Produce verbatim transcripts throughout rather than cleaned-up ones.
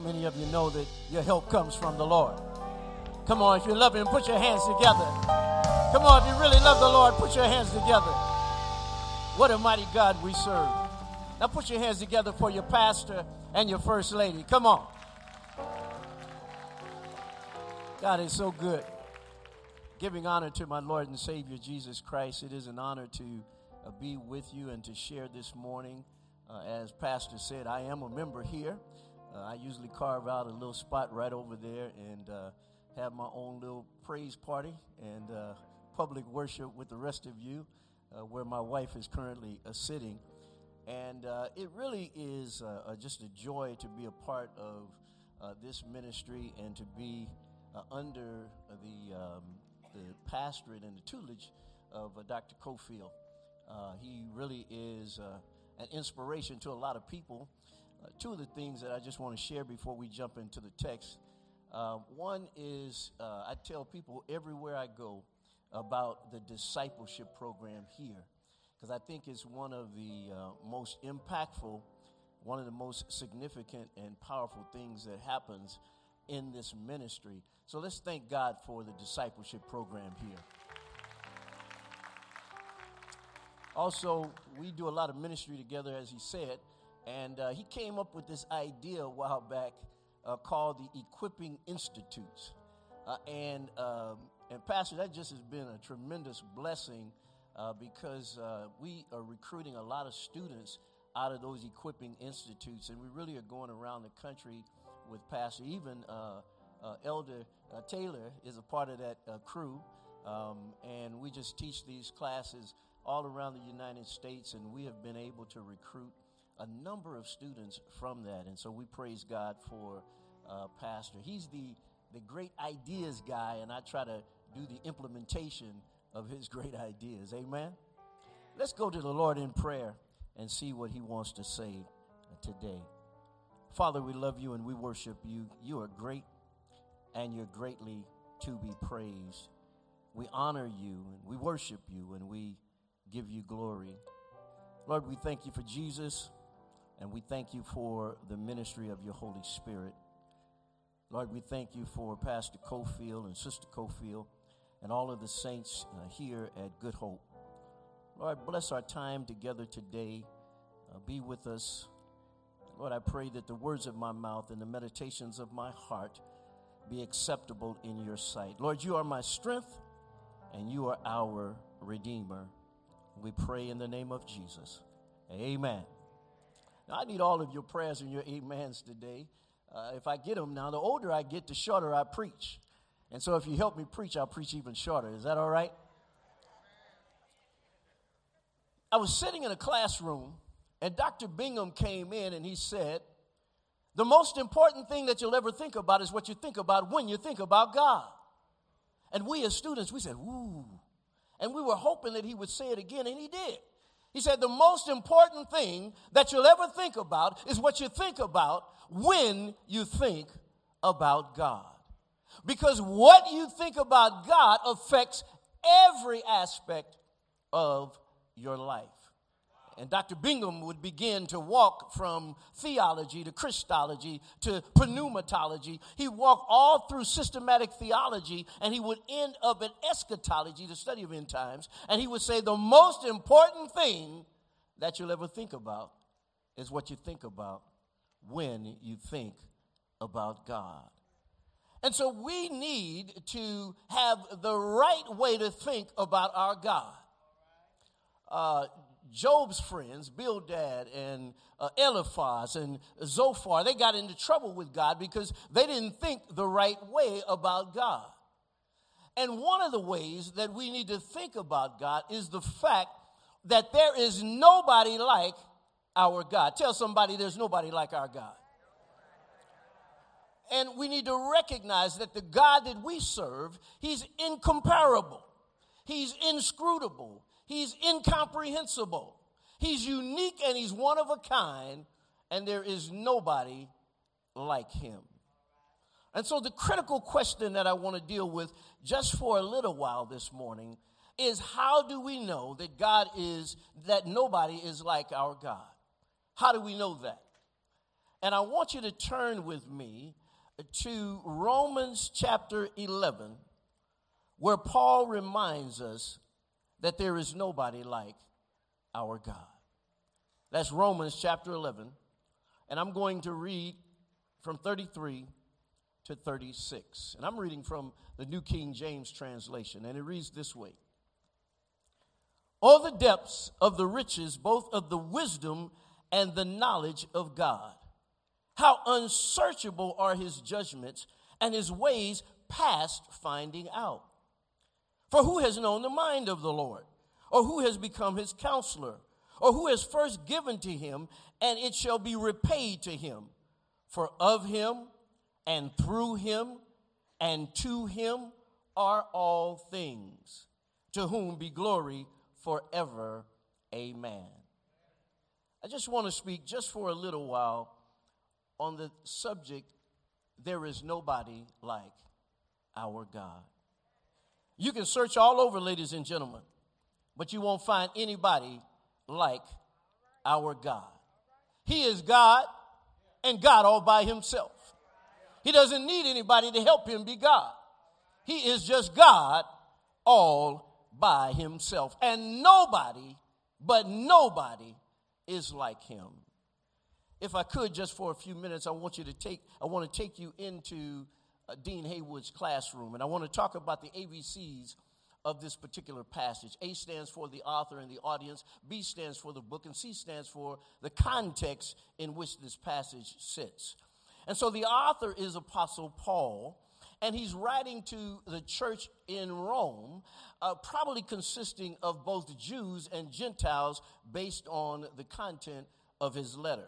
Many of you know that your help comes from the Lord. Come on, if you love Him, put your hands together. Come on, if you really love the Lord, put your hands together. What a mighty God we serve. Now put your hands together for your pastor and your first lady. Come on. God is so good. Giving honor to my Lord and Savior, Jesus Christ, it is an honor to uh, be with you and to share this morning. Uh, as Pastor said, I am a member here. Uh, I usually carve out a little spot right over there and uh, have my own little praise party and uh, public worship with the rest of you, uh, where my wife is currently uh, sitting. And uh, it really is uh, uh, just a joy to be a part of uh, this ministry and to be uh, under the um, the pastorate and the tutelage of uh, Doctor Cofield. Uh, he really is uh, an inspiration to a lot of people. Uh, two of the things that I just want to share before we jump into the text. Uh, one is uh, I tell people everywhere I go about the discipleship program here, because I think it's one of the uh, most impactful, one of the most significant and powerful things that happens in this ministry. So let's thank God for the discipleship program here. Also, we do a lot of ministry together, as he said. And uh, he came up with this idea a while back uh, called the Equipping Institutes. Uh, and, um, and Pastor, that just has been a tremendous blessing uh, because uh, we are recruiting a lot of students out of those Equipping Institutes. And we really are going around the country with Pastor. Even uh, uh, Elder uh, Taylor is a part of that uh, crew. Um, and we just teach these classes all around the United States. And we have been able to recruit a number of students from that, and so we praise God for uh, Pastor. He's the, the great ideas guy, and I try to do the implementation of his great ideas. Amen? Let's go to the Lord in prayer and see what he wants to say today. Father, we love you and we worship you. You are great, and you're greatly to be praised. We honor you, and we worship you, and we give you glory. Lord, we thank you for Jesus. And we thank you for the ministry of your Holy Spirit. Lord, we thank you for Pastor Cofield and Sister Cofield and all of the saints uh, here at Good Hope. Lord, bless our time together today. Uh, be with us. Lord, I pray that the words of my mouth and the meditations of my heart be acceptable in your sight. Lord, you are my strength and you are our Redeemer. We pray in the name of Jesus. Amen. Now, I need all of your prayers and your amens today. Uh, if I get them now, the older I get, the shorter I preach. And so if you help me preach, I'll preach even shorter. Is that all right? I was sitting in a classroom, and Doctor Bingham came in, and he said, the most important thing that you'll ever think about is what you think about when you think about God. And we as students, we said, ooh. And we were hoping that he would say it again, and he did. He said the most important thing that you'll ever think about is what you think about when you think about God. Because what you think about God affects every aspect of your life. And Doctor Bingham would begin to walk from theology to Christology to pneumatology. He walked all through systematic theology, and he would end up at eschatology, the study of end times. And he would say the most important thing that you'll ever think about is what you think about when you think about God. And so we need to have the right way to think about our God. Uh, Job's friends, Bildad and uh, Eliphaz and Zophar, they got into trouble with God because they didn't think the right way about God. And one of the ways that we need to think about God is the fact that there is nobody like our God. Tell somebody there's nobody like our God. And we need to recognize that the God that we serve, he's incomparable. He's inscrutable. He's incomprehensible. He's unique and he's one of a kind, and there is nobody like him. And so the critical question that I want to deal with just for a little while this morning is, how do we know that God is, that nobody is like our God? How do we know that? And I want you to turn with me to Romans chapter eleven, where Paul reminds us that there is nobody like our God. That's Romans chapter eleven, and I'm going to read from thirty-three to thirty-six. And I'm reading from the New King James translation, and it reads this way. "Oh, the depths of the riches, both of the wisdom and the knowledge of God. How unsearchable are his judgments and his ways past finding out. For who has known the mind of the Lord? Or who has become his counselor? Or who has first given to him, and it shall be repaid to him? For of him, and through him, and to him are all things, to whom be glory forever. Amen." I just want to speak just for a little while on the subject, there is nobody like our God. You can search all over, ladies and gentlemen, but you won't find anybody like our God. He is God, and God all by himself. He doesn't need anybody to help him be God. He is just God all by himself. And nobody, but nobody is like him. If I could, just for a few minutes, I want you to take, I want to take you into uh, Dean Haywood's classroom, and I want to talk about the A B Cs of this particular passage. A stands for the author and the audience, B stands for the book, and C stands for the context in which this passage sits. And so the author is Apostle Paul, and he's writing to the church in Rome, uh, probably consisting of both Jews and Gentiles based on the content of his letter.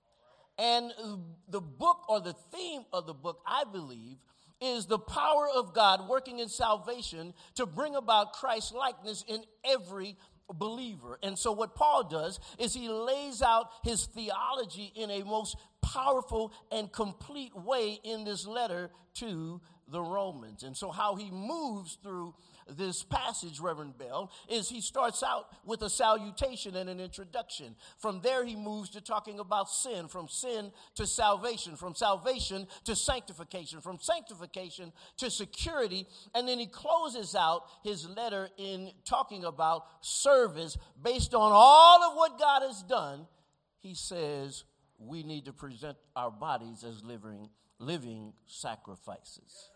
And the book, or the theme of the book, I believe, is the power of God working in salvation to bring about Christ's likeness in every believer. And so what Paul does is he lays out his theology in a most powerful and complete way in this letter to the Romans. And so how he moves through this passage, Reverend Bell, is he starts out with a salutation and an introduction. From there he moves to talking about sin, from sin to salvation, from salvation to sanctification, from sanctification to security, and then he closes out his letter in talking about service. Based on all of what God has done, he says we need to present our bodies as living, living sacrifices.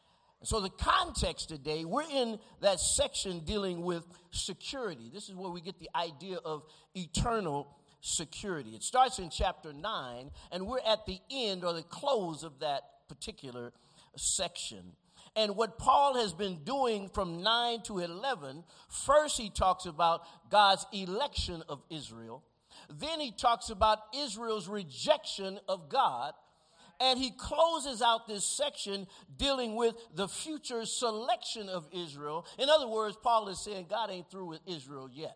So the context today, we're in that section dealing with security. This is where we get the idea of eternal security. It starts in chapter nine, and we're at the end or the close of that particular section. And what Paul has been doing from nine to eleven, first he talks about God's election of Israel. Then he talks about Israel's rejection of God. And he closes out this section dealing with the future selection of Israel. In other words, Paul is saying God ain't through with Israel yet.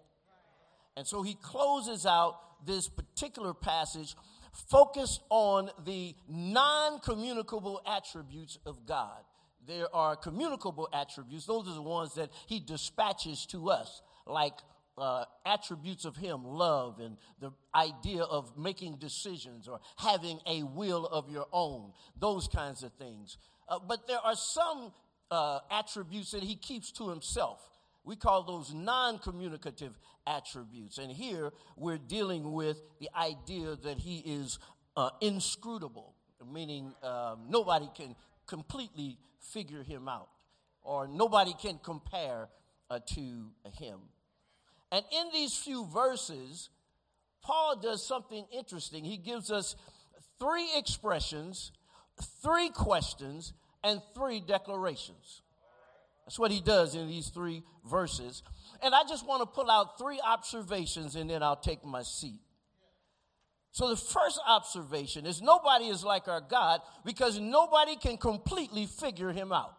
And so he closes out this particular passage focused on the non-communicable attributes of God. There are communicable attributes. Those are the ones that he dispatches to us, like Uh, attributes of him, love, and the idea of making decisions or having a will of your own, those kinds of things. Uh, but there are some uh, attributes that he keeps to himself. We call those non-communicative attributes. And here we're dealing with the idea that he is uh, inscrutable, meaning um, nobody can completely figure him out, or nobody can compare uh, to him. And in these few verses, Paul does something interesting. He gives us three expressions, three questions, and three declarations. That's what he does in these three verses. And I just want to pull out three observations, and then I'll take my seat. So the first observation is nobody is like our God because nobody can completely figure him out.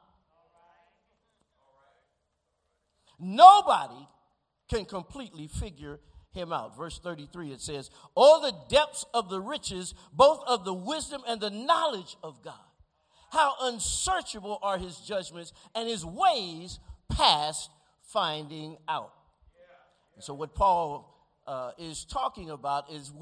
Nobody can completely figure him out. Verse thirty-three, it says, "Oh, the depths of the riches, both of the wisdom and the knowledge of God. How unsearchable are his judgments and his ways past finding out." And so what Paul uh, is talking about is we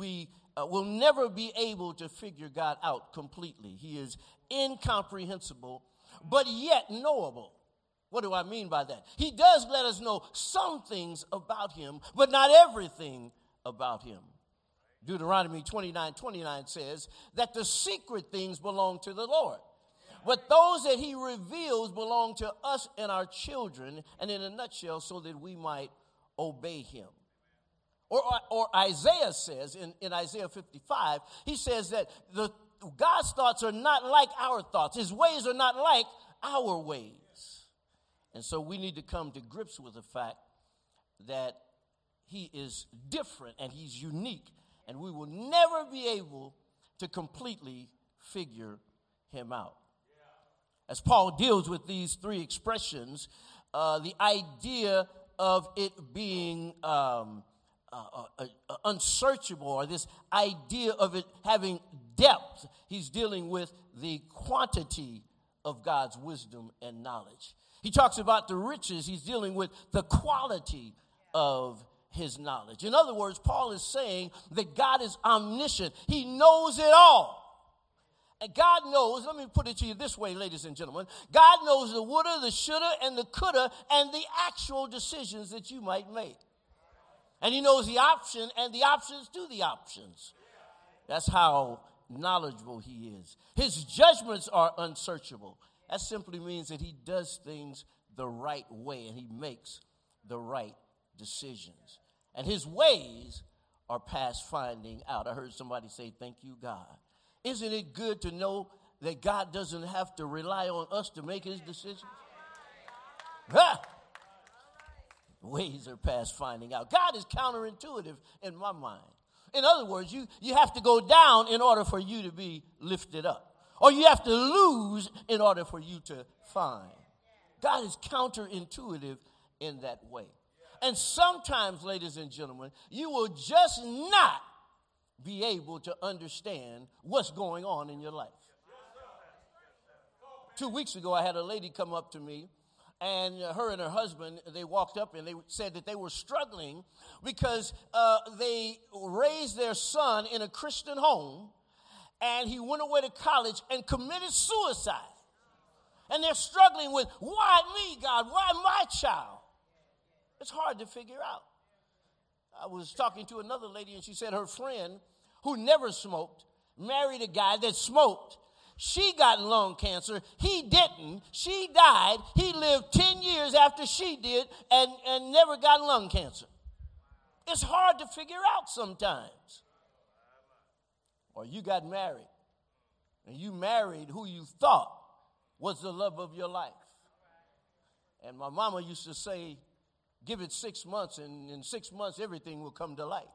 uh, will never be able to figure God out completely. He is incomprehensible, but yet knowable. What do I mean by that? He does let us know some things about him, but not everything about him. Deuteronomy twenty-nine twenty-nine says that the secret things belong to the Lord, but those that he reveals belong to us and our children, and in a nutshell, so that we might obey him. Or, or, or Isaiah says, in, in Isaiah fifty-five, he says that the God's thoughts are not like our thoughts. His ways are not like our ways. And so we need to come to grips with the fact that he is different and he's unique, and we will never be able to completely figure him out. As Paul deals with these three expressions, uh, the idea of it being um, uh, uh, uh, unsearchable, or this idea of it having depth, he's dealing with the quantity of God's wisdom and knowledge. He talks about the riches. He's dealing with the quality of his knowledge. In other words, Paul is saying that God is omniscient. He knows it all. And God knows, let me put it to you this way, ladies and gentlemen. God knows the woulda, the shoulda, and the coulda, and the actual decisions that you might make. And he knows the option and the options to the options. That's how knowledgeable he is. His judgments are unsearchable. That simply means that he does things the right way and he makes the right decisions. And his ways are past finding out. I heard somebody say, thank you, God. Isn't it good to know that God doesn't have to rely on us to make his decisions? Ha! Ways are past finding out. God is counterintuitive in my mind. In other words, you, you have to go down in order for you to be lifted up. Or you have to lose in order for you to find. God is counterintuitive in that way. And sometimes, ladies and gentlemen, you will just not be able to understand what's going on in your life. Two weeks ago, I had a lady come up to me, and her and her husband, they walked up and they said that they were struggling because uh, they raised their son in a Christian home, and he went away to college and committed suicide. And they're struggling with, why me, God? Why my child? It's hard to figure out. I was talking to another lady, and she said her friend, who never smoked, married a guy that smoked. She got lung cancer. He didn't. She died. He lived ten years after she did and, and never got lung cancer. It's hard to figure out sometimes. Or you got married, and you married who you thought was the love of your life. And my mama used to say, give it six months, and in six months, everything will come to light.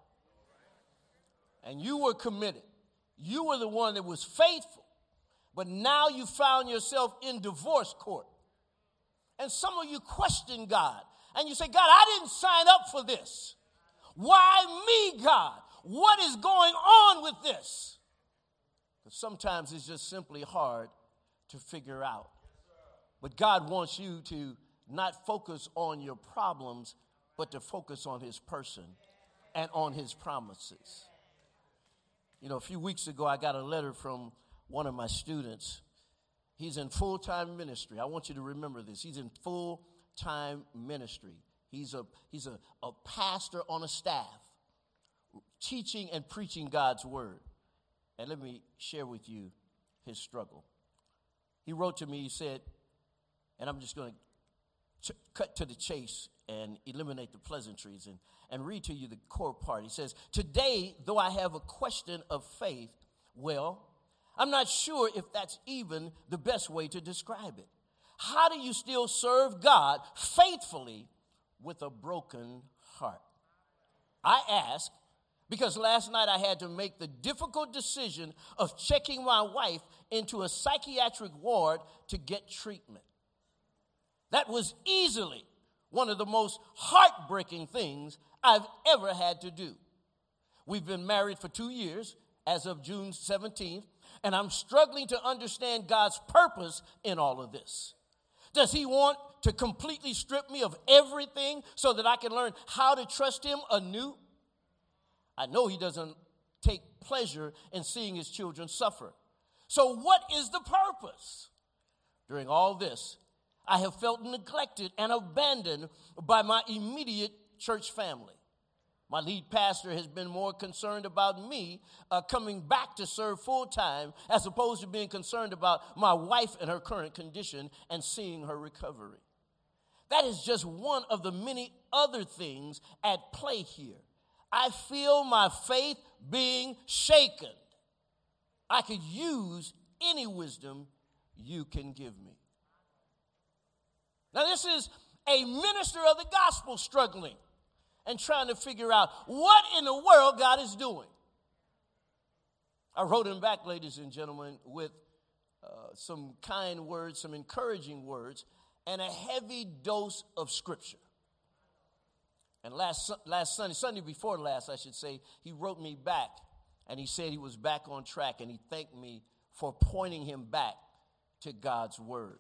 And you were committed. You were the one that was faithful. But now you found yourself in divorce court. And some of you question God. And you say, God, I didn't sign up for this. Why me, God? What is going on with this? Because sometimes it's just simply hard to figure out. But God wants you to not focus on your problems, but to focus on his person and on his promises. You know, a few weeks ago, I got a letter from one of my students. He's in full-time ministry. I want you to remember this. He's in full-time ministry. He's a, he's a, a pastor on a staff, teaching and preaching God's word. And let me share with you his struggle. He wrote to me, he said, and I'm just going to ch- cut to the chase and eliminate the pleasantries and, and read to you the core part. He says, today, though I have a question of faith, well, I'm not sure if that's even the best way to describe it. How do you still serve God faithfully with a broken heart? I ask because last night I had to make the difficult decision of checking my wife into a psychiatric ward to get treatment. That was easily one of the most heartbreaking things I've ever had to do. We've been married for two years as of June seventeenth, and I'm struggling to understand God's purpose in all of this. Does he want to completely strip me of everything so that I can learn how to trust him anew? I know he doesn't take pleasure in seeing his children suffer. So what is the purpose? During all this, I have felt neglected and abandoned by my immediate church family. My lead pastor has been more concerned about me uh, coming back to serve full time as opposed to being concerned about my wife and her current condition and seeing her recovery. That is just one of the many other things at play here. I feel my faith being shaken. I could use any wisdom you can give me. Now, this is a minister of the gospel struggling and trying to figure out what in the world God is doing. I wrote him back, ladies and gentlemen, with uh, some kind words, some encouraging words, and a heavy dose of scripture. And last last Sunday, Sunday before last, I should say, he wrote me back, and he said he was back on track, and he thanked me for pointing him back to God's word.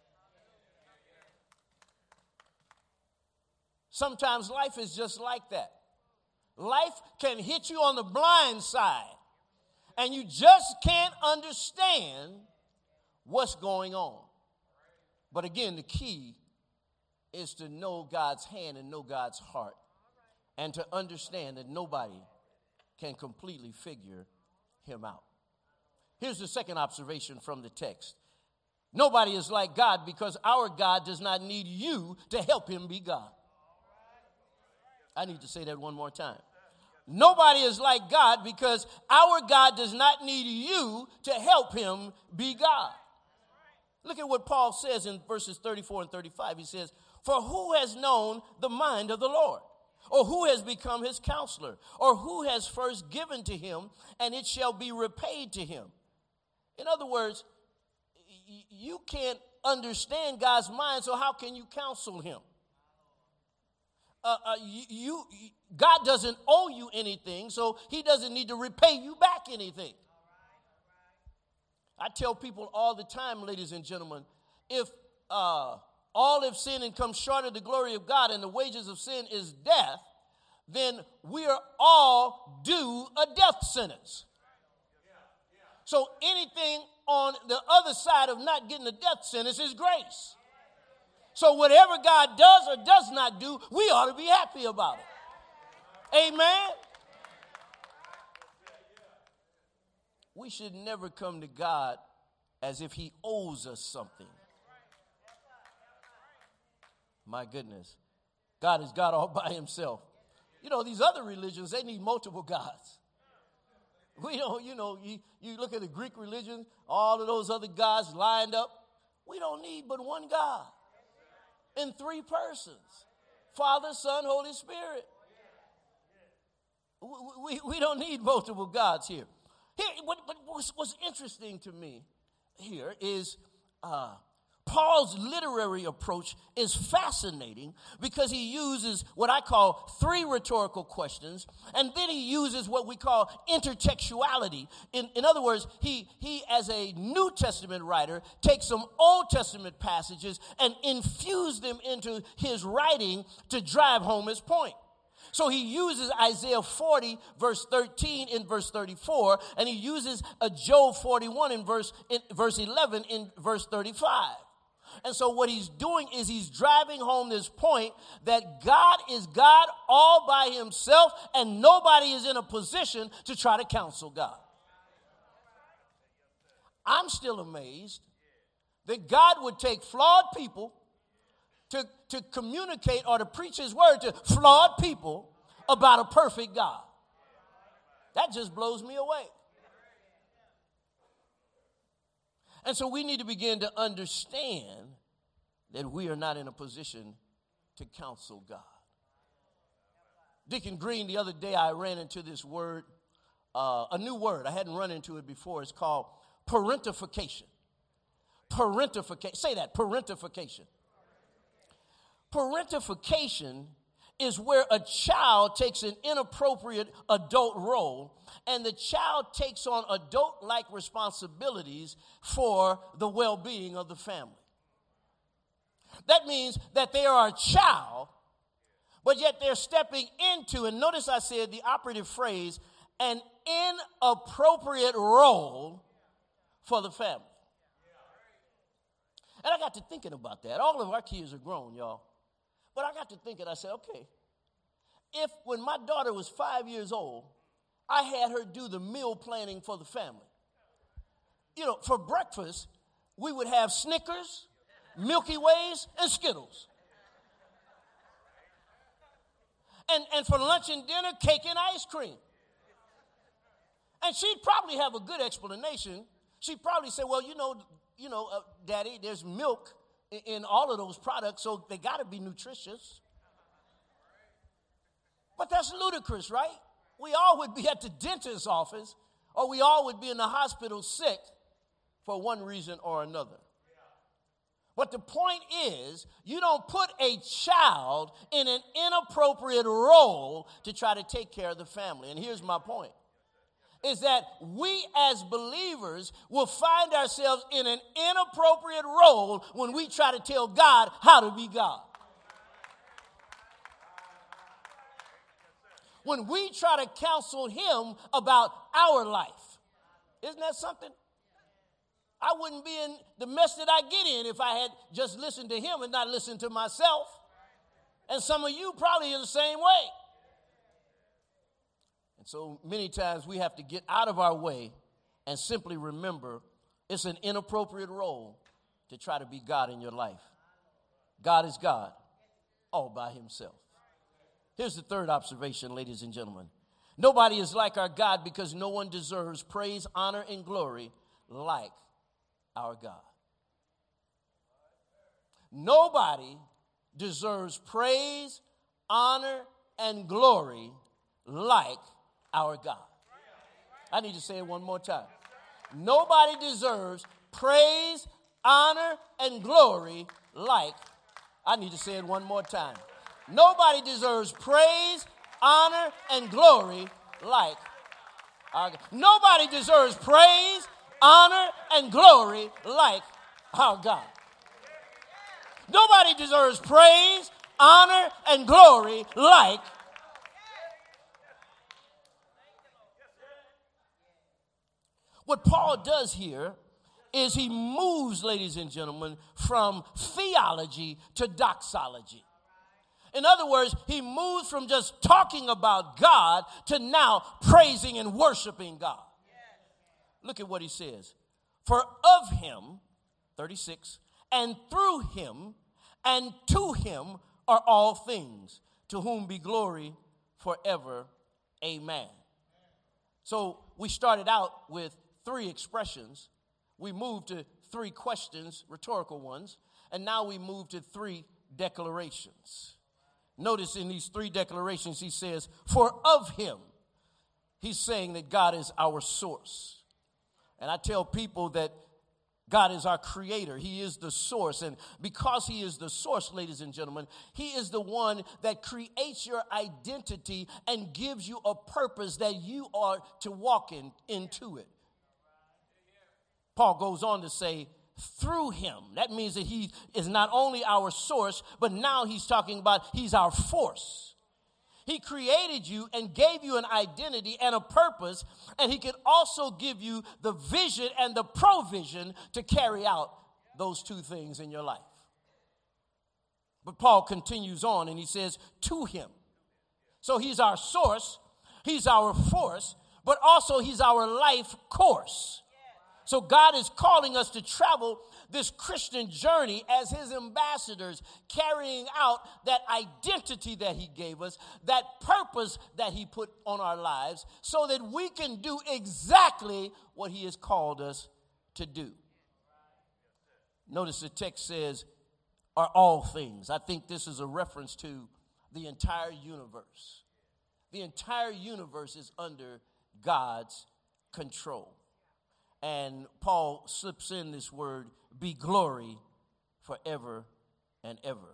Sometimes life is just like that. Life can hit you on the blind side, and you just can't understand what's going on. But again, the key is to know God's hand and know God's heart, and to understand that nobody can completely figure him out. Here's the second observation from the text. Nobody is like God because our God does not need you to help him be God. I need to say that one more time. Nobody is like God because our God does not need you to help him be God. Look at what Paul says in verses thirty-four and thirty-five. He says, "For who has known the mind of the Lord? Or who has become his counselor? Or who has first given to him, and it shall be repaid to him?" In other words, you can't understand God's mind, so how can you counsel him? Uh, uh, you, you, God doesn't owe you anything, so he doesn't need to repay you back anything. I tell people all the time, ladies and gentlemen, if uh, all have sinned and come short of the glory of God, and the wages of sin is death, then we are all due a death sentence. So anything on the other side of not getting a death sentence is grace. So whatever God does or does not do, we ought to be happy about it. Amen? We should never come to God as if he owes us something. My goodness. God is God all by himself. You know, these other religions, they need multiple gods. We don't, you know, you, you look at the Greek religion, all of those other gods lined up. We don't need but one God. In three persons, Father, Son, Holy Spirit. We, we, we don't need multiple gods here. Here, what, what, what's, what's interesting to me here is uh, Paul's literary approach is fascinating because he uses what I call three rhetorical questions, and then he uses what we call intertextuality. In, in other words, he, he, as a New Testament writer, takes some Old Testament passages and infuse them into his writing to drive home his point. So he uses Isaiah forty, verse thirteen in verse thirty-four, and he uses a Job forty-one in verse, in verse eleven in verse thirty-five. And so what he's doing is he's driving home this point that God is God all by himself, and nobody is in a position to try to counsel God. I'm still amazed that God would take flawed people to, to communicate or to preach his word to flawed people about a perfect God. That just blows me away. And so we need to begin to understand that we are not in a position to counsel God. Deacon Green, the other day I ran into this word, uh, a new word. I hadn't run into it before. It's called parentification. Parentification. Say that, parentification. Parentification is where a child takes an inappropriate adult role, and the child takes on adult-like responsibilities for the well-being of the family. That means that they are a child, but yet they're stepping into, and notice I said the operative phrase, an inappropriate role for the family. And I got to thinking about that. All of our kids are grown, y'all. But I got to thinking, I said, okay, if when my daughter was five years old, I had her do the meal planning for the family. You know, for breakfast, we would have Snickers, Milky Ways, and Skittles. And, and for lunch and dinner, cake and ice cream. And she'd probably have a good explanation. She'd probably say, well, you know, you know, uh, Daddy, there's milk in, in all of those products, so they got to be nutritious. But that's ludicrous, right? We all would be at the dentist's office, or we all would be in the hospital sick for one reason or another. But the point is, you don't put a child in an inappropriate role to try to take care of the family. And here's my point, is that we as believers will find ourselves in an inappropriate role when we try to tell God how to be God. When we try to counsel him about our life. Isn't that something? I wouldn't be in the mess that I get in if I had just listened to him and not listened to myself. And some of you probably are the same way. And so many times we have to get out of our way and simply remember it's an inappropriate role to try to be God in your life. God is God all by himself. Here's the third observation, ladies and gentlemen. Nobody is like our God because no one deserves praise, honor, and glory like our God. Nobody deserves praise, honor, and glory like our God. I need to say it one more time. Nobody deserves praise, honor, and glory like, I need to say it one more time. Nobody deserves praise, honor, and glory like our God. Nobody deserves praise, honor, and glory like our God. Nobody deserves praise, honor, and glory like what Paul does here is he moves, ladies and gentlemen, from theology to doxology. In other words, he moves from just talking about God to now praising and worshiping God. Look at what he says. For of him, thirty-six, and through him, and to him are all things, to whom be glory forever. Amen. So we started out with three expressions. We moved to three questions, rhetorical ones, and now we move to three declarations. Notice in these three declarations, he says, for of him, he's saying that God is our source. And I tell people that God is our creator. He is the source. And because he is the source, ladies and gentlemen, he is the one that creates your identity and gives you a purpose that you are to walk in into it. Paul goes on to say, through him. That means that he is not only our source, but now he's talking about he's our force. He created you and gave you an identity and a purpose, and he can also give you the vision and the provision to carry out those two things in your life. But Paul continues on and he says, to him. So he's our source, he's our force, but also he's our life course. So God is calling us to travel this Christian journey as his ambassadors, carrying out that identity that he gave us, that purpose that he put on our lives, so that we can do exactly what he has called us to do. Notice the text says, are all things. I think this is a reference to the entire universe. The entire universe is under God's control. And Paul slips in this word, be glory forever and ever.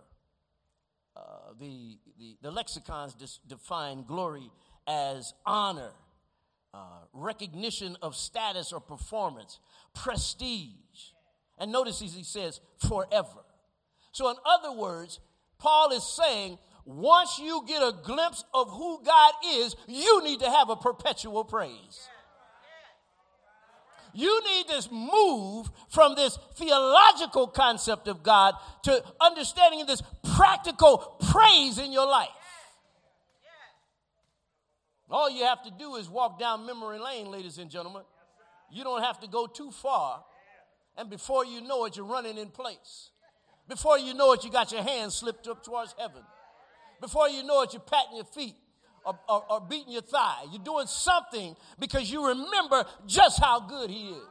Uh, the, the, the lexicons dis- define glory as honor, uh, recognition of status or performance, prestige. And notice he says forever. So in other words, Paul is saying once you get a glimpse of who God is, you need to have a perpetual praise. You need to move from this theological concept of God to understanding this practical praise in your life. All you have to do is walk down memory lane, ladies and gentlemen. You don't have to go too far. And before you know it, you're running in place. Before you know it, you got your hands slipped up towards heaven. Before you know it, you're patting your feet or, or, or beating your thigh. You're doing something because you remember just how good he is.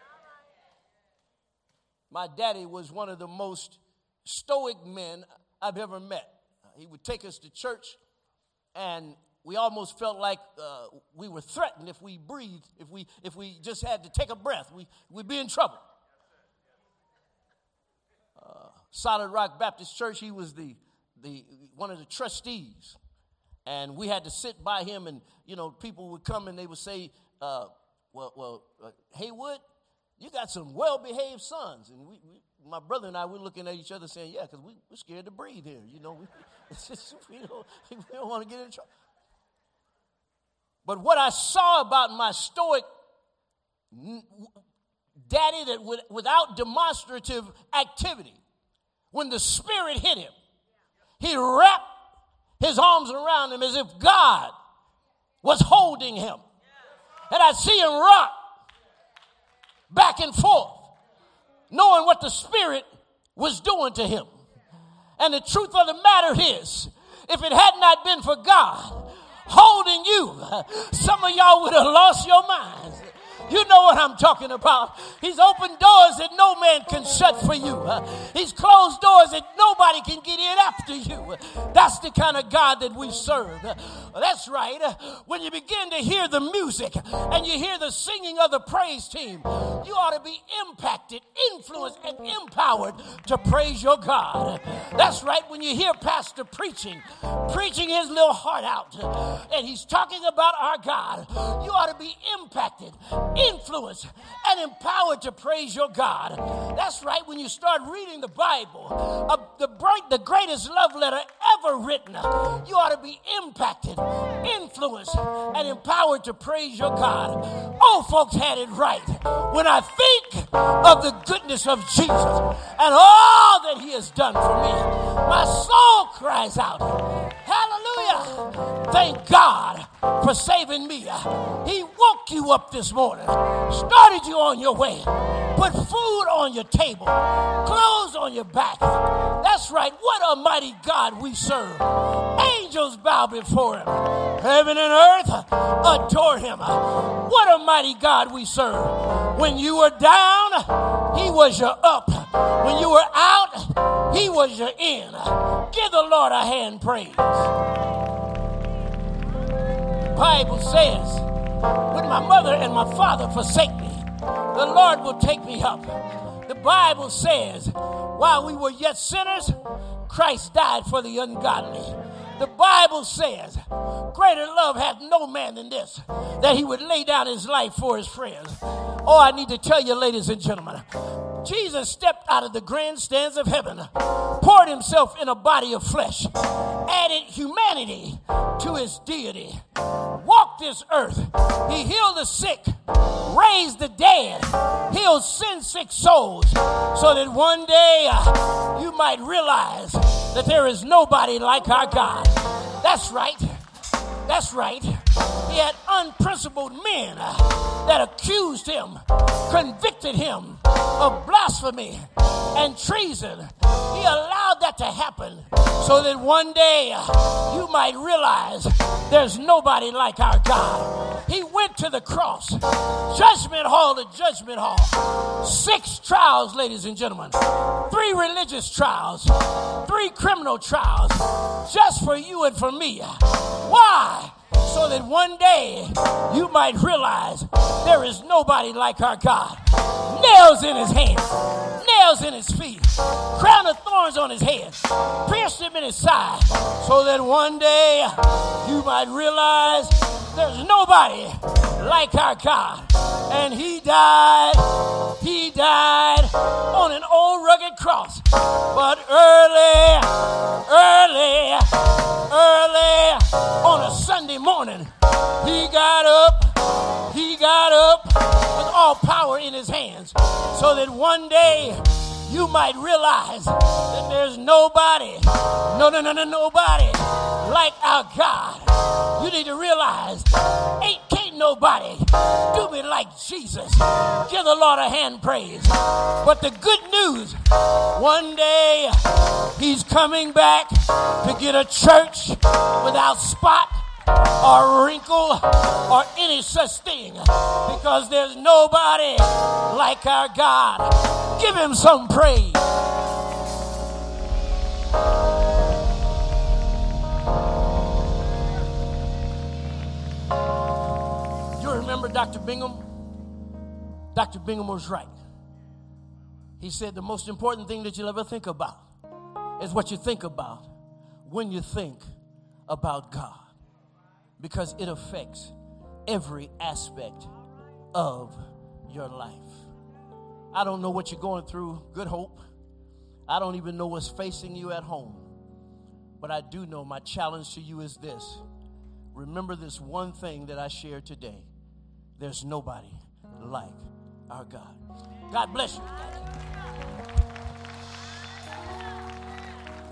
My daddy was one of the most stoic men I've ever met. He would take us to church, and we almost felt like uh, we were threatened if we breathed, if we if we just had to take a breath, we, we'd be in trouble. Uh, Solid Rock Baptist Church, he was the the one of the trustees, and we had to sit by him, and you know, people would come and they would say, uh, "Well, well, uh, Haywood, you got some well-behaved sons," and we, we, my brother and I, we're looking at each other saying, "Yeah, because we, we're scared to breathe here, you know, we, it's just, we don't we don't want to get in trouble." But what I saw about my stoic daddy, that with, without demonstrative activity, when the Spirit hit him, he wrapped his arms around him as if God was holding him. And I see him rock back and forth, knowing what the Spirit was doing to him. And the truth of the matter is, if it had not been for God holding you, some of y'all would have lost your minds. You know what I'm talking about. He's opened doors that no man can shut for you. He's closed doors that nobody can get in after you. That's the kind of God that we serve. That's right. When you begin to hear the music and you hear the singing of the praise team, you ought to be impacted, influenced, and empowered to praise your God. That's right. When you hear Pastor preaching, preaching his little heart out, and he's talking about our God, you ought to be impacted, influenced, and empowered to praise your God. That's right. When you start reading the Bible, uh, the, bright, the greatest love letter ever written, you ought to be impacted, influenced, and empowered to praise your God. Old folks had it right. When I think of the goodness of Jesus and all that he has done for me, my soul cries out, hallelujah. Thank God for saving me. He woke you up this morning, started you on your way, put food on your table, clothes on your back. That's right. What a mighty God we serve. Angels bow before him. Heaven and earth adore him. What a mighty God we serve. When you were down, he was your up. When you were out, he was your in. Give the Lord a hand praise. The Bible says, when my mother and my father forsake me, the Lord will take me up. The Bible says, while we were yet sinners, Christ died for the ungodly. The Bible says, greater love hath no man than this, that he would lay down his life for his friends. Oh, I need to tell you, ladies and gentlemen, Jesus stepped out of the grandstands of heaven, poured himself in a body of flesh, added humanity to his deity, walked this earth. He healed the sick, raised the dead, healed sin-sick souls, so that one day uh, you might realize that there is nobody like our God. That's right. That's right. He had unprincipled men uh, that accused him, convicted him of blasphemy and treason. He allowed that to happen so that one day uh, you might realize there's nobody like our God. He went to the cross, judgment hall to judgment hall. Six trials, ladies and gentlemen. Three religious trials, three criminal trials, just for you and for me. Why? So that one day you might realize there is nobody like our God. Nails in his hands, nails in his feet, crown of thorns on his head, pierced him in his side, so that one day you might realize there's nobody like our God. And he died, he died on an old rugged cross. But early, early, early on a Sunday morning, he got up, he got up with all power in his hands, so that one day you might realize that there's nobody, no, no, no, no, nobody like our God. You need to realize, ain't can't nobody do me like Jesus. Give the Lord a hand praise. But the good news, one day he's coming back to get a church without spot or wrinkle or any such thing, because there's nobody like our God. Give him some praise. You remember Doctor Bingham? Doctor Bingham was right. He said the most important thing that you'll ever think about is what you think about when you think about God, because it affects every aspect of your life. I don't know what you're going through, Good Hope. I don't even know what's facing you at home. But I do know my challenge to you is this. Remember this one thing that I shared today. There's nobody like our God. God bless you.